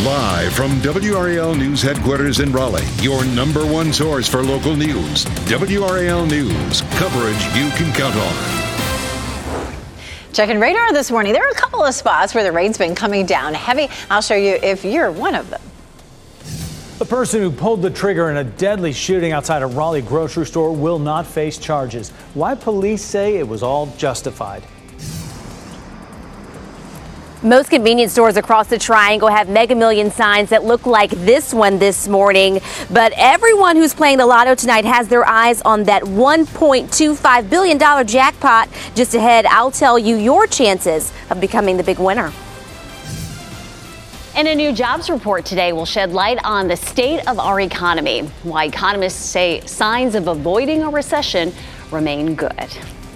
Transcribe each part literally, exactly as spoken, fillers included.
Live from W R A L News headquarters in Raleigh, your number one source for local news. W R A L News, coverage you can count on. Checking radar this morning. There are a couple of spots where the rain's been coming down heavy. I'll show you if you're one of them. The person who pulled the trigger in a deadly shooting outside a Raleigh grocery store will not face charges. Why police say it was all justified. Most convenience stores across the Triangle have Mega Millions signs that look like this one this morning. But everyone who's playing the lotto tonight has their eyes on that one point two five billion dollars jackpot. Just ahead, I'll tell you your chances of becoming the big winner. And a new jobs report today will shed light on the state of our economy, why economists say signs of avoiding a recession remain good.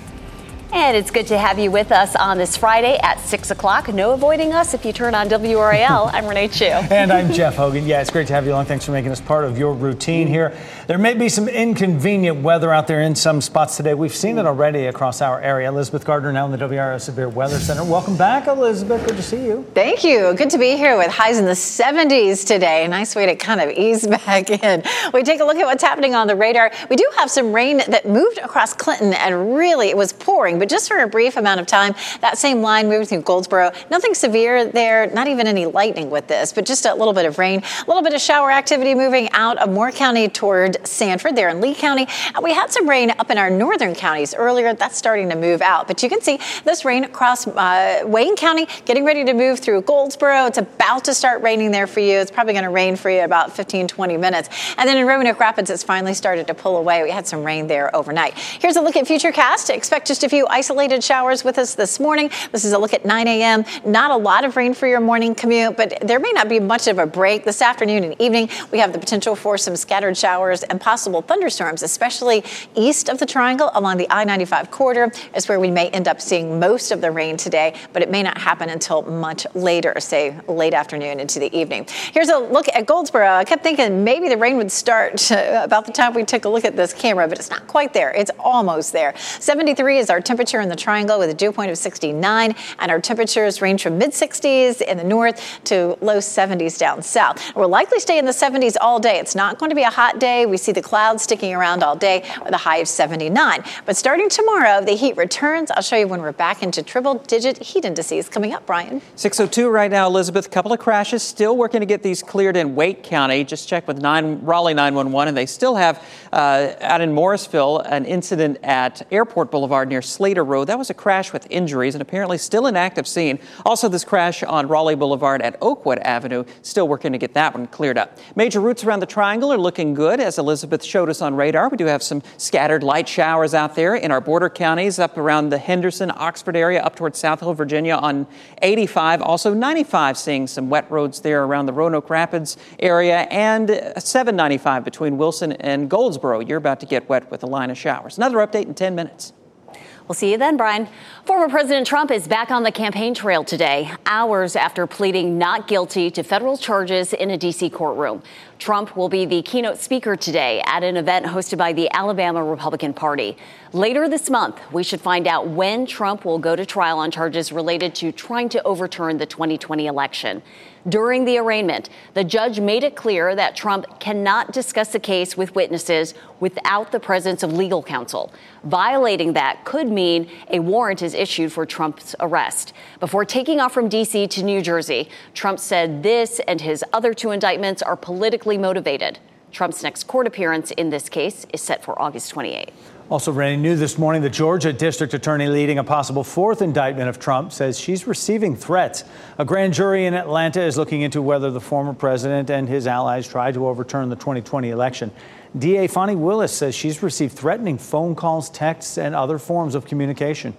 And it's good to have you with us on this Friday at six o'clock. No avoiding us if you turn on W R A L. I'm Renee Chu. And I'm Jeff Hogan. Yeah, it's great to have you along. Thanks for making us part of your routine here. There may be some inconvenient weather out there in some spots today. We've seen it already across our area. Elizabeth Gardner now in the W R A L Severe Weather Center. Welcome back, Elizabeth. Good to see you. Thank you. Good to be here with highs in the seventies today. Nice way to kind of ease back in. We take a look at what's happening on the radar. We do have some rain that moved across Clinton, and really it was pouring. But just for a brief amount of time, that same line moved through Goldsboro. Nothing severe there, not even any lightning with this, but just a little bit of rain, a little bit of shower activity moving out of Moore County toward Sanford there in Lee County. And we had some rain up in our northern counties earlier. That's starting to move out. But you can see this rain across uh, Wayne County, getting ready to move through Goldsboro. It's about to start raining there for you. It's probably going to rain for you about fifteen, twenty minutes. And then in Roanoke Rapids, it's finally started to pull away. We had some rain there overnight. Here's a look at Futurecast. Expect just a few isolated showers with us this morning. This is a look at nine a.m. Not a lot of rain for your morning commute, but there may not be much of a break this afternoon and evening. We have the potential for some scattered showers and possible thunderstorms, especially east of the Triangle along the I ninety-five corridor is where we may end up seeing most of the rain today, but it may not happen until much later, say late afternoon into the evening. Here's a look at Goldsboro. I kept thinking maybe the rain would start about the time we took a look at this camera, but it's not quite there. It's almost there. seventy-three is our temperature in the Triangle with a dew point of sixty-nine, and our temperatures range from mid sixties in the north to low seventies down south. We'll likely stay in the seventies all day. It's not going to be a hot day. We see the clouds sticking around all day with a high of seventy-nine. But starting tomorrow, the heat returns. I'll show you when we're back into triple-digit heat indices coming up, Brian. six oh two right now, Elizabeth. A couple of crashes. Still working to get these cleared in Wake County. Just check with nine, Raleigh nine one one, and they still have uh, out in Morrisville an incident at Airport Boulevard near Slater Road. That was a crash with injuries and apparently still an active scene. Also, this crash on Raleigh Boulevard at Oakwood Avenue, still working to get that one cleared up. Major routes around the Triangle are looking good, as Elizabeth showed us on radar. We do have some scattered light showers out there in our border counties up around the Henderson, Oxford area, up towards South Hill, Virginia on eighty-five. Also ninety-five seeing some wet roads there around the Roanoke Rapids area, and seven ninety-five between Wilson and Goldsboro. You're about to get wet with a line of showers. Another update in ten minutes. We'll see you then, Brian. Former President Trump is back on the campaign trail today, hours after pleading not guilty to federal charges in a D C courtroom. Trump will be the keynote speaker today at an event hosted by the Alabama Republican Party. Later this month, we should find out when Trump will go to trial on charges related to trying to overturn the twenty twenty election. During the arraignment, the judge made it clear that Trump cannot discuss the case with witnesses without the presence of legal counsel. Violating that could mean a warrant is issued for Trump's arrest. Before taking off from D C to New Jersey, Trump said this and his other two indictments are politically motivated. Trump's next court appearance in this case is set for August twenty-eighth. Also, Randy, new this morning, the Georgia district attorney leading a possible fourth indictment of Trump says she's receiving threats. A grand jury in Atlanta is looking into whether the former president and his allies tried to overturn the twenty twenty election. D A Fani Willis says she's received threatening phone calls, texts, and other forms of communication.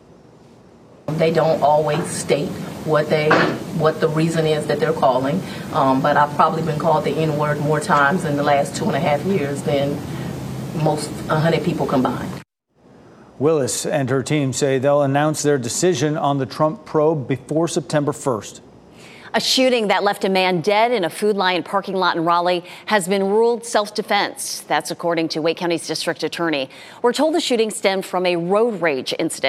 They don't always state what they, what the reason is that they're calling, um, but I've probably been called the N-word more times in the last two and a half years than most one hundred people combined. Willis and her team say they'll announce their decision on the Trump probe before September first. A shooting that left a man dead in a Food Lion parking lot in Raleigh has been ruled self-defense. That's according to Wake County's district attorney. We're told the shooting stemmed from a road rage incident.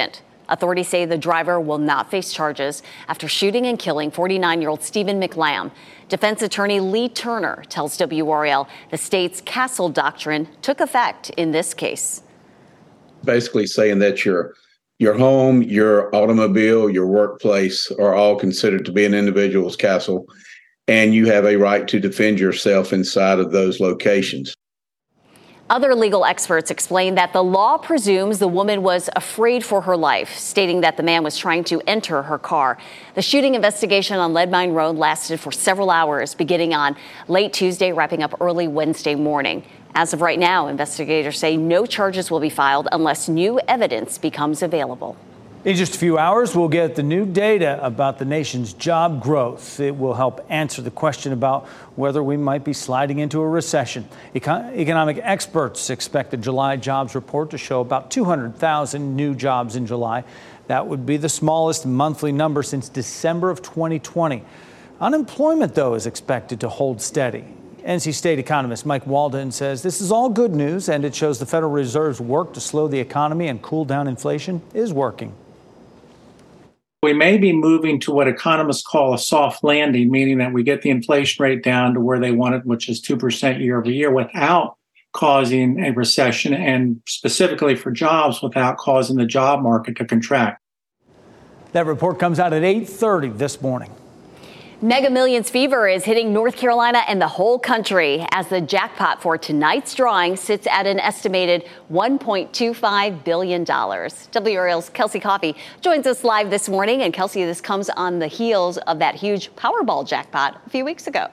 Authorities say the driver will not face charges after shooting and killing forty-nine-year-old Stephen McLamb. Defense attorney Lee Turner tells W R L the state's Castle Doctrine took effect in this case. Basically saying that your your home, your automobile, your workplace are all considered to be an individual's castle, and you have a right to defend yourself inside of those locations. Other legal experts explain that the law presumes the woman was afraid for her life, stating that the man was trying to enter her car. The shooting investigation on Lead Mine Road lasted for several hours, beginning on late Tuesday, wrapping up early Wednesday morning. As of right now, investigators say no charges will be filed unless new evidence becomes available. In just a few hours, we'll get the new data about the nation's job growth. It will help answer the question about whether we might be sliding into a recession. Econ- economic experts expect the July jobs report to show about two hundred thousand new jobs in July. That would be the smallest monthly number since December of twenty twenty. Unemployment, though, is expected to hold steady. N C State economist Mike Walden says this is all good news, and it shows the Federal Reserve's work to slow the economy and cool down inflation is working. We may be moving to what economists call a soft landing, meaning that we get the inflation rate down to where they want it, which is two percent year over year, without causing a recession, and specifically for jobs, without causing the job market to contract. That report comes out at eight thirty this morning. Mega Millions fever is hitting North Carolina and the whole country as the jackpot for tonight's drawing sits at an estimated one point two five billion dollars. W R L's Kelsey Coffey joins us live this morning. And Kelsey, this comes on the heels of that huge Powerball jackpot a few weeks ago.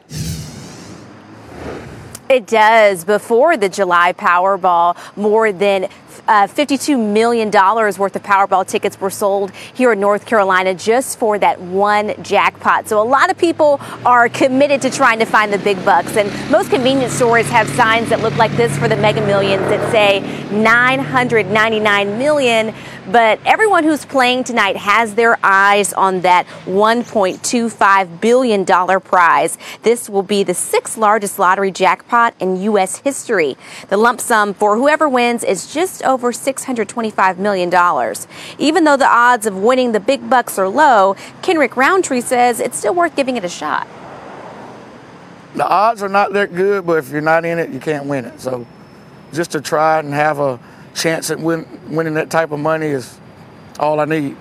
It does. Before the July Powerball, more than Uh, fifty-two million dollars worth of Powerball tickets were sold here in North Carolina just for that one jackpot. So a lot of people are committed to trying to find the big bucks. And most convenience stores have signs that look like this for the Mega Millions that say nine hundred ninety-nine million dollars. But everyone who's playing tonight has their eyes on that one point two five billion dollars prize. This will be the sixth largest lottery jackpot in U S history. The lump sum for whoever wins is just over six hundred twenty-five million dollars. Even though the odds of winning the big bucks are low, Kenrick Roundtree says it's still worth giving it a shot. The odds are not that good, but if you're not in it, you can't win it. So just to try and have a chance at win, winning that type of money is all I need.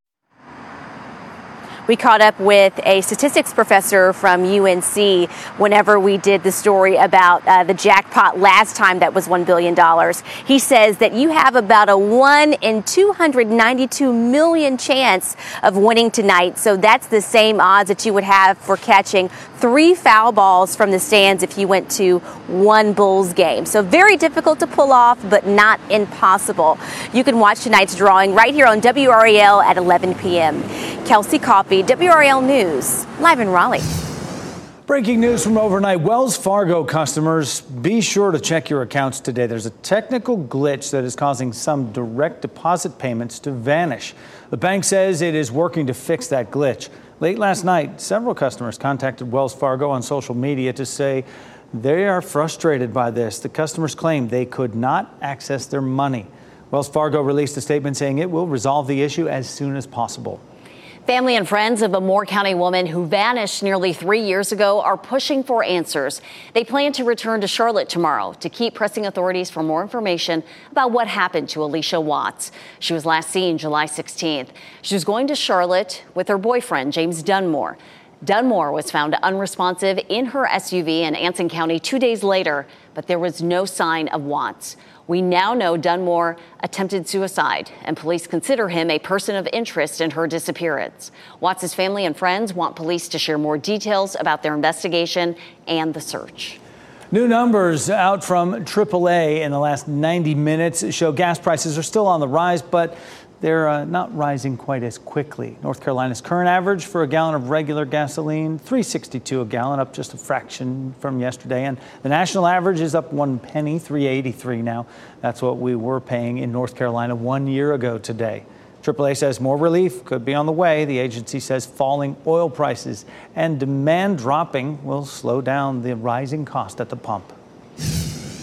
We caught up with a statistics professor from U N C whenever we did the story about uh, the jackpot last time that was one billion dollars. He says that you have about a one in two hundred ninety-two million chance of winning tonight. So that's the same odds that you would have for catching three foul balls from the stands if you went to one Bulls game. So very difficult to pull off, but not impossible. You can watch tonight's drawing right here on W R A L at eleven p.m. Kelsey Coffey, W R A L News, live in Raleigh. Breaking news from overnight. Wells Fargo customers, be sure to check your accounts today. There's a technical glitch that is causing some direct deposit payments to vanish. The bank says it is working to fix that glitch. Late last night, several customers contacted Wells Fargo on social media to say they are frustrated by this. The customers claimed they could not access their money. Wells Fargo released a statement saying it will resolve the issue as soon as possible. Family and friends of a Moore County woman who vanished nearly three years ago are pushing for answers. They plan to return to Charlotte tomorrow to keep pressing authorities for more information about what happened to Alicia Watts. She was last seen July sixteenth. She was going to Charlotte with her boyfriend, James Dunmore. Dunmore was found unresponsive in her S U V in Anson County two days later, but there was no sign of Watts. We now know Dunmore attempted suicide, and police consider him a person of interest in her disappearance. Watts' family and friends want police to share more details about their investigation and the search. New numbers out from triple A in the last ninety minutes show gas prices are still on the rise, but they're uh, not rising quite as quickly. North Carolina's current average for a gallon of regular gasoline, three sixty-two a gallon, up just a fraction from yesterday. And the national average is up one penny, three eighty-three now. That's what we were paying in North Carolina one year ago today. triple A says more relief could be on the way. The agency says falling oil prices and demand dropping will slow down the rising cost at the pump.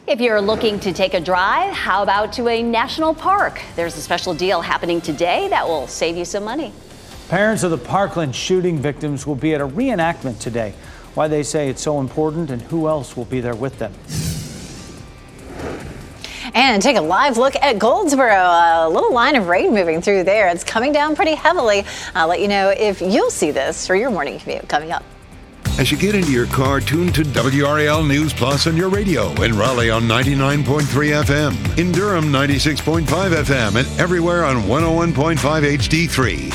If you're looking to take a drive, how about to a national park? There's a special deal happening today that will save you some money. Parents of the Parkland shooting victims will be at a reenactment today. Why they say it's so important and who else will be there with them. And take a live look at Goldsboro. A little line of rain moving through there. It's coming down pretty heavily. I'll let you know if you'll see this for your morning commute coming up. As you get into your car, tune to W R A L News Plus on your radio. In Raleigh on ninety-nine point three F M. In Durham, ninety-six point five F M. And everywhere on one oh one point five H D three.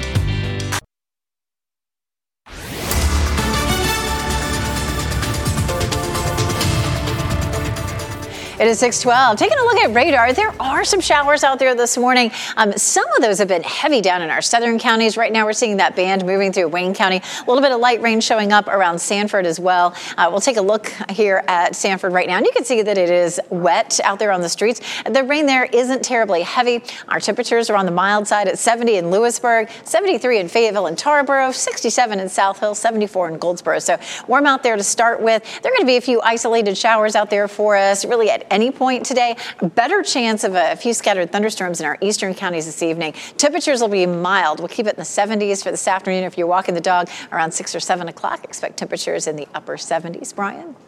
It is six twelve. Taking a look at radar, there are some showers out there this morning. Um, some of those have been heavy down in our southern counties. Right now we're seeing that band moving through Wayne County. A little bit of light rain showing up around Sanford as well. Uh, we'll take a look here at Sanford right now, and you can see that it is wet out there on the streets. The rain there isn't terribly heavy. Our temperatures are on the mild side at seventy in Lewisburg, seventy-three in Fayetteville and Tarboro, sixty-seven in South Hill, seventy-four in Goldsboro. So warm out there to start with. There are going to be a few isolated showers out there for us, really at any point today. Better chance of a few scattered thunderstorms in our eastern counties this evening. Temperatures will be mild. We'll keep it in the seventies for this afternoon. If you're walking the dog around six or seven o'clock, expect temperatures in the upper seventies. Brian?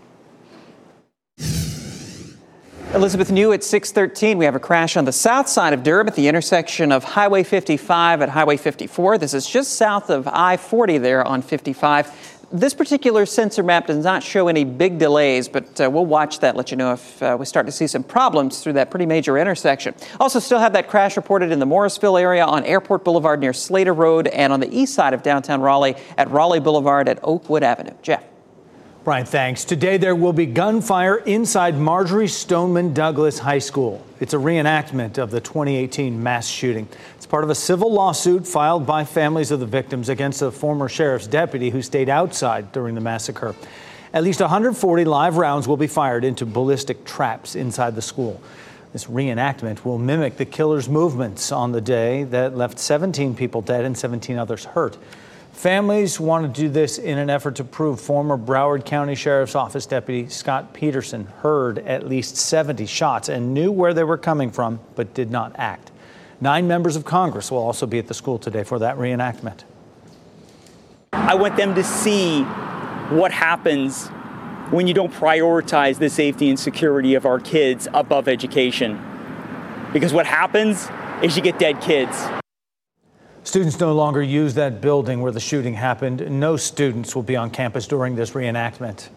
Elizabeth New at six thirteen. We have a crash on the south side of Durham at the intersection of Highway fifty-five at Highway fifty-four. This is just south of I forty there on fifty-five. This particular sensor map does not show any big delays, but uh, we'll watch that, let you know if uh, we start to see some problems through that pretty major intersection. Also still have that crash reported in the Morrisville area on Airport Boulevard near Slater Road and on the east side of downtown Raleigh at Raleigh Boulevard at Oakwood Avenue. Jeff. Brian, thanks. Today there will be gunfire inside Marjory Stoneman Douglas High School. It's a reenactment of the twenty eighteen mass shooting. It's part of a civil lawsuit filed by families of the victims against a former sheriff's deputy who stayed outside during the massacre. At least one hundred forty live rounds will be fired into ballistic traps inside the school. This reenactment will mimic the killer's movements on the day that left seventeen people dead and seventeen others hurt. Families want to do this in an effort to prove former Broward County Sheriff's Office Deputy Scott Peterson heard at least seventy shots and knew where they were coming from, but did not act. Nine members of Congress will also be at the school today for that reenactment. I want them to see what happens when you don't prioritize the safety and security of our kids above education. Because what happens is you get dead kids. Students no longer use that building where the shooting happened. No students will be on campus during this reenactment.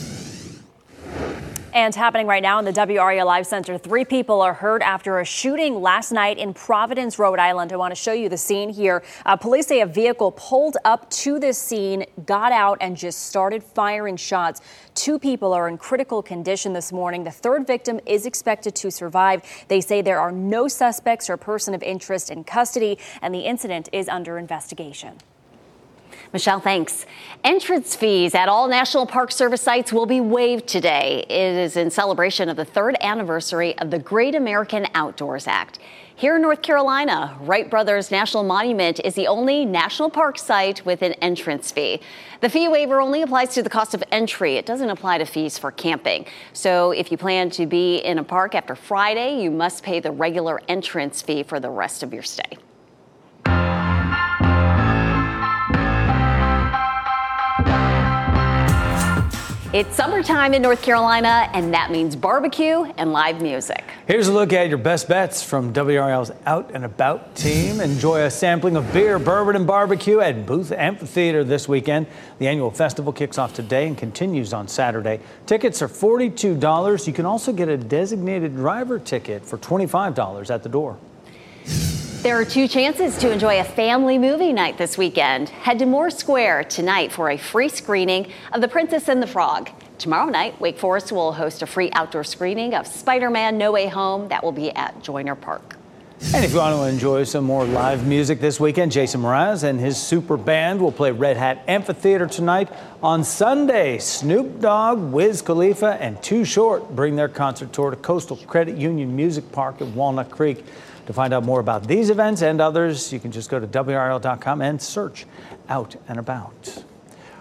And happening right now in the W R A L Live Center, three people are hurt after a shooting last night in Providence, Rhode Island. I want to show you the scene here. Uh, police say a vehicle pulled up to this scene, got out, and just started firing shots. Two people are in critical condition this morning. The third victim is expected to survive. They say there are no suspects or person of interest in custody, and the incident is under investigation. Michelle, thanks. Entrance fees at all National Park Service sites will be waived today. It is in celebration of the third anniversary of the Great American Outdoors Act. Here in North Carolina, Wright Brothers National Monument is the only national park site with an entrance fee. The fee waiver only applies to the cost of entry. It doesn't apply to fees for camping. So if you plan to be in a park after Friday, you must pay the regular entrance fee for the rest of your stay. It's summertime in North Carolina, and that means barbecue and live music. Here's a look at your best bets from W R A L's Out and About team. Enjoy a sampling of beer, bourbon, and barbecue at Booth Amphitheater this weekend. The annual festival kicks off today and continues on Saturday. Tickets are forty-two dollars. You can also get a designated driver ticket for twenty-five dollars at the door. There are two chances to enjoy a family movie night this weekend. Head to Moore Square tonight for a free screening of The Princess and the Frog. Tomorrow night, Wake Forest will host a free outdoor screening of Spider-Man No Way Home. That will be at Joyner Park. And if you want to enjoy some more live music this weekend, Jason Mraz and his super band will play Red Hat Amphitheater tonight. On Sunday, Snoop Dogg, Wiz Khalifa, and Too Short bring their concert tour to Coastal Credit Union Music Park at Walnut Creek. To find out more about these events and others, you can just go to W R A L dot com and search Out and About.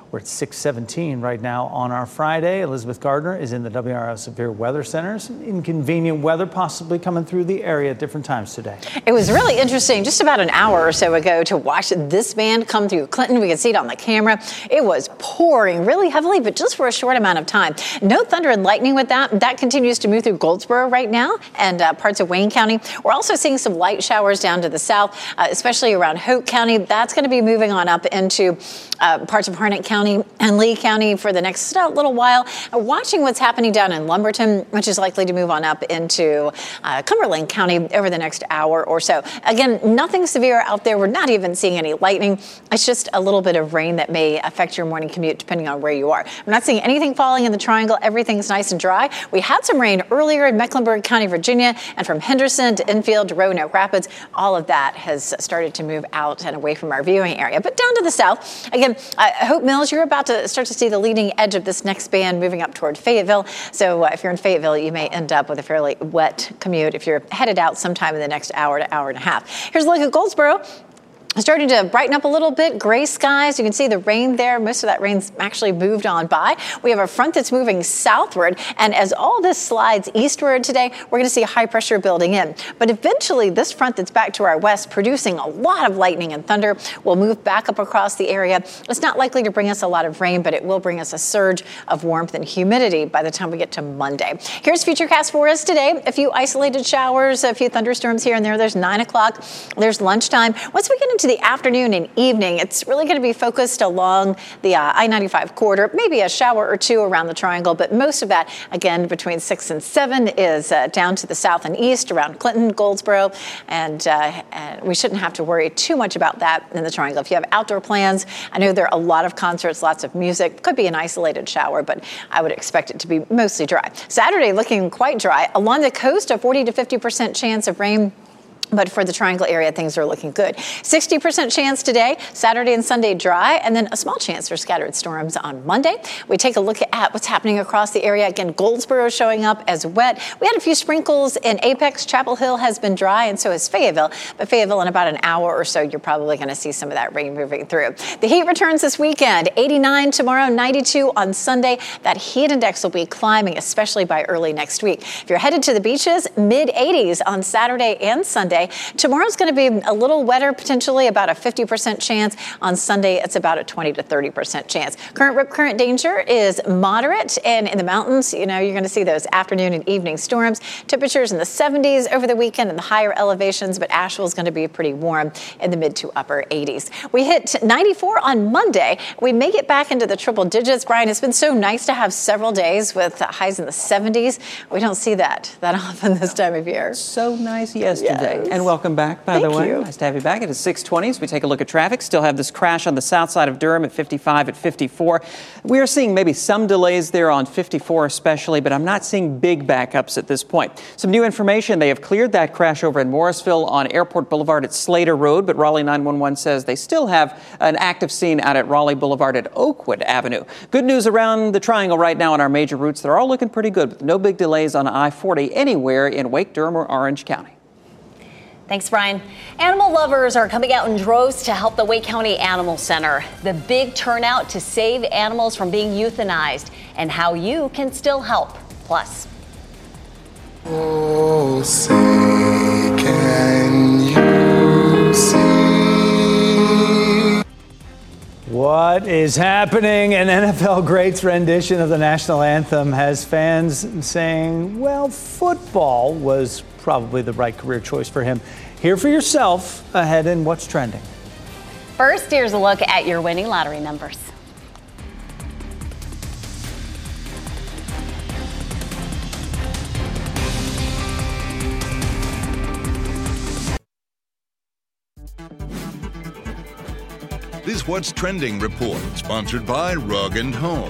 We're at six seventeen right now on our Friday. Elizabeth Gardner is in the W R L Severe Weather Center. Some inconvenient weather possibly coming through the area at different times today. It was really interesting just about an hour or so ago to watch this band come through Clinton. We could see it on the camera. It was pouring really heavily, but just for a short amount of time. No thunder and lightning with that. That continues to move through Goldsboro right now and uh, parts of Wayne County. We're also seeing some light showers down to the south, uh, especially around Hoke County. That's going to be moving on up into uh, parts of Harnett County and Lee County for the next uh, little while. Uh, watching what's happening down in Lumberton, which is likely to move on up into uh, Cumberland County over the next hour or so. Again, nothing severe out there. We're not even seeing any lightning. It's just a little bit of rain that may affect your morning commute depending on where you are. I'm not seeing anything falling in the triangle. Everything's nice and dry. We had some rain earlier in Mecklenburg County, Virginia, and from Henderson to Enfield to Roanoke Rapids. All of that has started to move out and away from our viewing area. But down to the south, again, uh, Hope Mills, you're about to start to see the leading edge of this next band moving up toward Fayetteville. So uh, if you're in Fayetteville, you may end up with a fairly wet commute if you're headed out sometime in the next hour to hour and a half. Here's a look at Goldsboro. Starting to brighten up a little bit, gray skies. You can see the rain there. Most of that rain's actually moved on by. We have a front that's moving southward, and as all this slides eastward today, we're going to see high pressure building in. But eventually, this front that's back to our west, producing a lot of lightning and thunder, will move back up across the area. It's not likely to bring us a lot of rain, but it will bring us a surge of warmth and humidity by the time we get to Monday. Here's Futurecast for us today. A few isolated showers, a few thunderstorms here and there. There's nine o'clock. There's lunchtime. Once we get into the afternoon and evening, it's really going to be focused along the uh, I ninety-five corridor, maybe a shower or two around the triangle, but most of that, again, between six and seven is uh, down to the south and east around Clinton, Goldsboro, and, uh, and we shouldn't have to worry too much about that in the triangle. If you have outdoor plans, I know there are a lot of concerts, lots of music, could be an isolated shower, but I would expect it to be mostly dry. Saturday looking quite dry. Along the coast, a forty to fifty percent chance of rain. But for the triangle area, things are looking good. sixty percent chance today, Saturday and Sunday dry, and then a small chance for scattered storms on Monday. We take a look at what's happening across the area. Again, Goldsboro showing up as wet. We had a few sprinkles in Apex. Chapel Hill has been dry, and so is Fayetteville. But Fayetteville, in about an hour or so, you're probably going to see some of that rain moving through. The heat returns this weekend. eighty-nine tomorrow, ninety-two on Sunday. That heat index will be climbing, especially by early next week. If you're headed to the beaches, mid eighties on Saturday and Sunday. Tomorrow's going to be a little wetter, potentially about a fifty percent chance. On Sunday, it's about a twenty to thirty percent chance. Current rip current danger is moderate, and in the mountains, you know, you're going to see those afternoon and evening storms. Temperatures in the seventies over the weekend in the higher elevations, but Asheville's going to be pretty warm in the mid to upper eighties. We hit ninety-four on Monday. We may get back into the triple digits. Brian, it's been so nice to have several days with highs in the seventies. We don't see that that often this time of year. So nice yesterday. Yes. And welcome back, by Thank the way. you. Nice to have you back. It is six twenty as we take a look at traffic. Still have this crash on the south side of Durham at fifty-five at fifty-four. We are seeing maybe some delays there on fifty-four especially, but I'm not seeing big backups at this point. Some new information. They have cleared that crash over in Morrisville on Airport Boulevard at Slater Road, but Raleigh nine one one says they still have an active scene out at Raleigh Boulevard at Oakwood Avenue. Good news around the triangle right now on our major routes. They're all looking pretty good, with no big delays on I forty anywhere in Wake, Durham, or Orange County. Thanks, Brian. Animal lovers are coming out in droves to help the Wake County Animal Center. The big turnout to save animals from being euthanized, and how you can still help. Plus. Oh, say, can you see? What is happening? An N F L greats rendition of the national anthem has fans saying, well, football was probably the right career choice for him. Hear for yourself ahead in What's Trending. First, here's a look at your winning lottery numbers. This What's Trending report, sponsored by Rug and Home.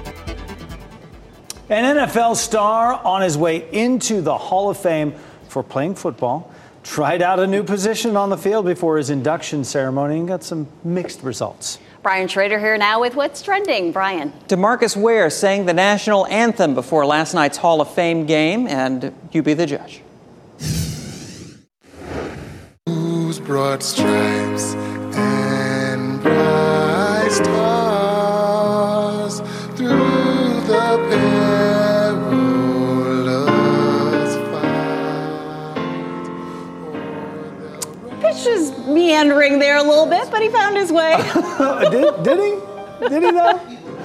An N F L star on his way into the Hall of Fame for playing football tried out a new position on the field before his induction ceremony and got some mixed results. Brian Schrader here now with What's Trending. Brian. DeMarcus Ware sang the national anthem before last night's Hall of Fame game, and you be the judge. Whose broad stripes and bright stars meandering there a little bit, but he found his way. did, did he? Did he though?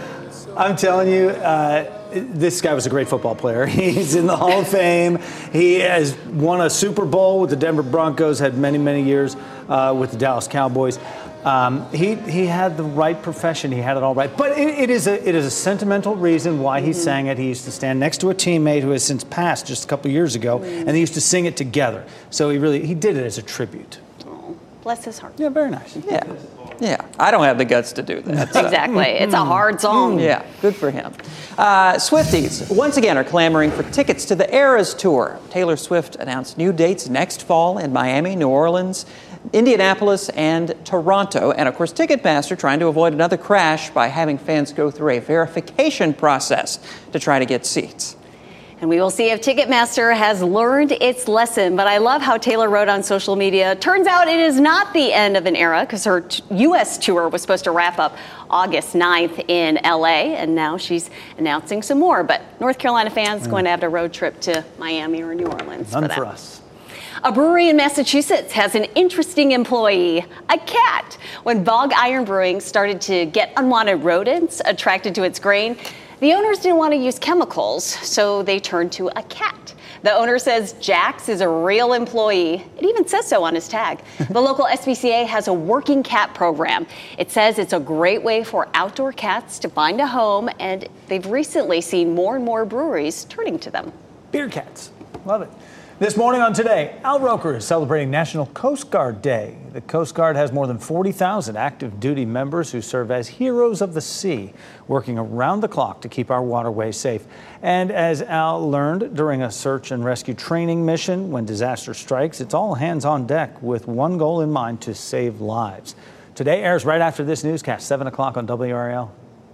I'm telling you, uh, this guy was a great football player. He's in the Hall of Fame. He has won a Super Bowl with the Denver Broncos, had many, many years uh, with the Dallas Cowboys. Um, he he had the right profession. He had it all right. But it, it is a it is a sentimental reason why he mm-hmm. sang it. He used to stand next to a teammate who has since passed just a couple years ago, mm-hmm. and they used to sing it together. So he really he did it as a tribute. Oh, bless his heart. Yeah, very nice. Yeah. Yeah, I don't have the guts to do that. So. Exactly. It's a hard song. Yeah, good for him. Uh, Swifties, once again, are clamoring for tickets to the Eras Tour. Taylor Swift announced new dates next fall in Miami, New Orleans, Indianapolis, and Toronto. And, of course, Ticketmaster trying to avoid another crash by having fans go through a verification process to try to get seats. And we will see if Ticketmaster has learned its lesson. But I love how Taylor wrote on social media, turns out it is not the end of an era, because her t- U S tour was supposed to wrap up August ninth in L A, and now she's announcing some more. But North Carolina fans mm. going to have a road trip to Miami or New Orleans None for that. for us. A brewery in Massachusetts has an interesting employee, a cat. When Bog Iron Brewing started to get unwanted rodents attracted to its grain, the owners didn't want to use chemicals, so they turned to a cat. The owner says Jax is a real employee. It even says so on his tag. The local S P C A has a working cat program. It says it's a great way for outdoor cats to find a home, and they've recently seen more and more breweries turning to them. Beer cats. Love it. This morning on Today, Al Roker is celebrating National Coast Guard Day. The Coast Guard has more than forty thousand active duty members who serve as heroes of the sea, working around the clock to keep our waterways safe. And as Al learned during a search and rescue training mission, when disaster strikes, it's all hands on deck with one goal in mind: to save lives. Today airs right after this newscast, seven o'clock on W R L.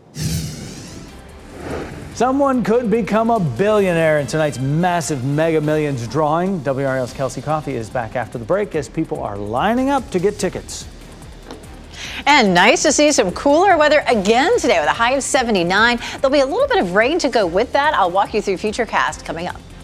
Someone could become a billionaire in tonight's massive Mega Millions drawing. W R L's Kelsey Coffey is back after the break as people are lining up to get tickets. And nice to see some cooler weather again today with a high of seventy-nine. There'll be a little bit of rain to go with that. I'll walk you through Futurecast coming up.